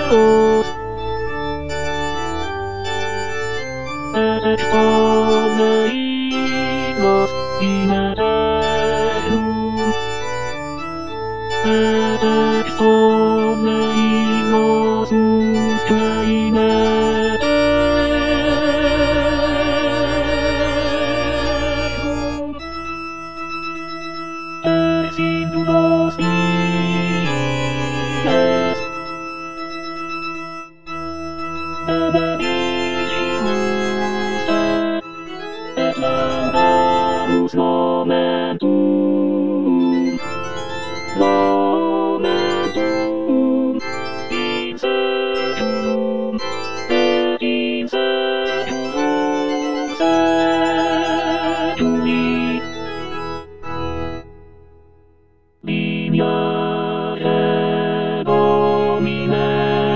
Dios. Exponeímos in eternum. Exponeímos usque in eternum. Exindulos dies. Benedicimus et laudamus momentum. Momentum in seculum et in seculum seculi. Lignare Domine,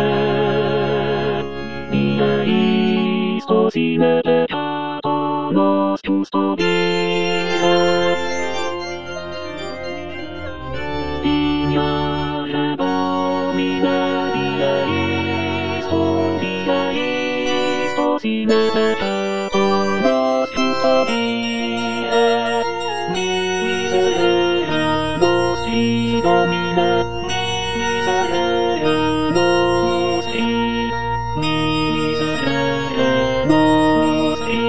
Istos in peccato nos custodire. Lignare Domine, Istos in peccato nos custodire. Miserere nostri, Domine, miserere nostri, miserere nostri,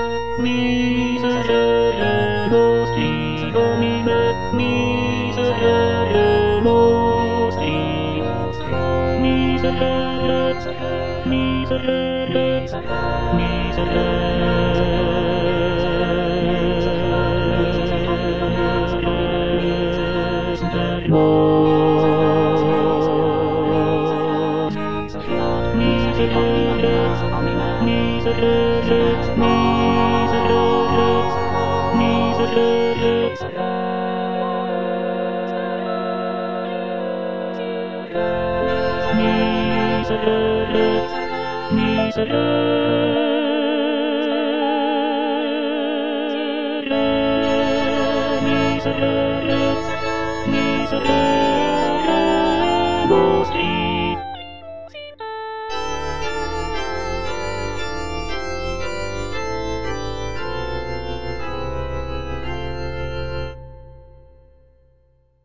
miserere nostri, Domine, miserere nostri, miserere, miserere, miserere nostri.